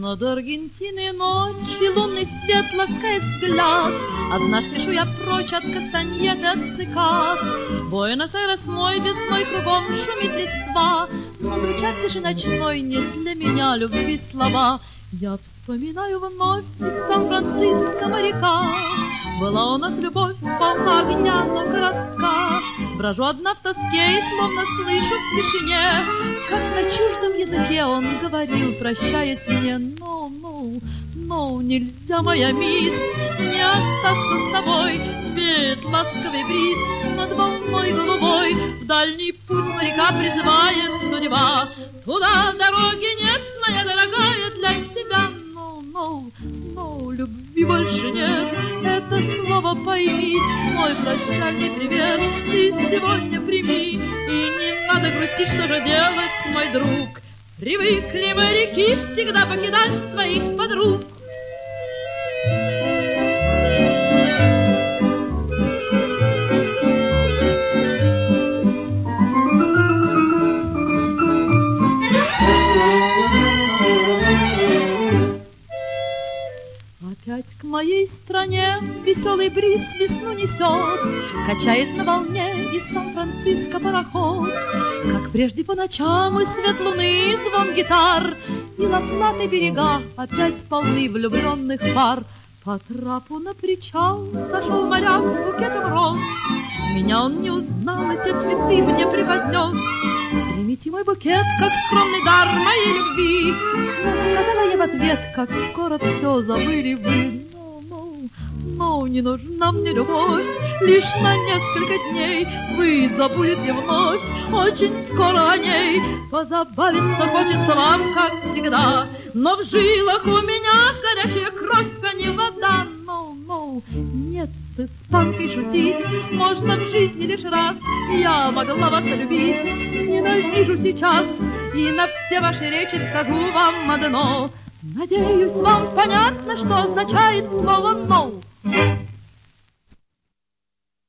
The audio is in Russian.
Над Аргентиной ночи лунный свет ласкает взгляд. Одна спешу я прочь от кастаньет и от цикад. Буэнос-Айрес мой весной, кругом шумит листва, но звучат тиши ночной не для меня любви слова. Я вспоминаю вновь из Сан-Франциско моряка. Была у нас любовь, полна огня, но коротка. Брожу одна в тоске и словно слышу в тишине, как на чуждом языке он говорил, прощаясь мне: No, нельзя, моя мисс, не остаться с тобой. Веет ласковый бриз над волной голубой, в дальний путь моряка призывает судьба. Туда дороги нет, моя дорогая, для тебя. No, любви больше нет, это слово пойми. Мой прощальный привет ты сегодня прими. И не надо грустить, что же делать, мой друг. Привыкли моряки всегда покидать своих подруг. Опять к моей стране веселый бриз весну несет, качает на волне из Сан-Франциско пароход. Как прежде по ночам и свет луны, звон гитар, и Ла-Платы берега опять полны влюбленных пар. По трапу на причал сошел моряк с букетом роз. Меня он не узнал, и те цветы мне преподнес. Примите мой букет, как скромный дар моей любви. Но сказала я в ответ, как скоро все забыли вы. No, не нужна мне любовь, лишь на несколько дней. Вы забудете вновь очень скоро о ней. Позабавиться хочется вам, как всегда, но в жилах у меня горячая кровь, а не вода. No, нет, с испанкой шутить можно в жизни лишь раз. Я могла вас любить, ненавижу сейчас, и на все ваши речи скажу вам одно. Надеюсь, вам понятно, что означает слово «no».